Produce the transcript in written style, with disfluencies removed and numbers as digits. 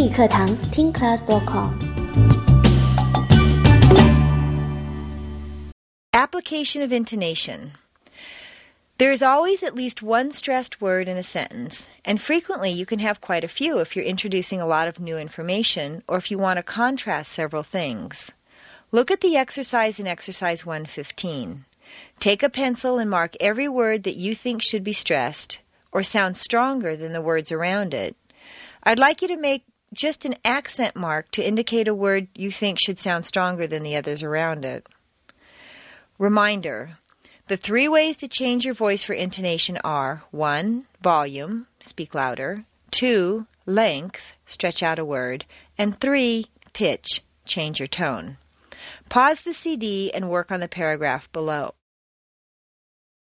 英语课堂听 class.com。 Application of intonation. There is always at least one stressed word in a sentence, and frequently you can have quite a few if you're introducing a lot of new information or if you want to contrast several things. Look at the exercise in Exercise 115. Take a pencil and mark every word that you think should be stressed or sound stronger than the words around it. I'd like you to make just an accent mark to indicate a word you think should sound stronger than the others around it. Reminder. The 3 ways to change your voice for intonation are 1. Volume, speak louder, 2. Length, stretch out a word, and 3. Pitch, change your tone. Pause the CD and work on the paragraph below.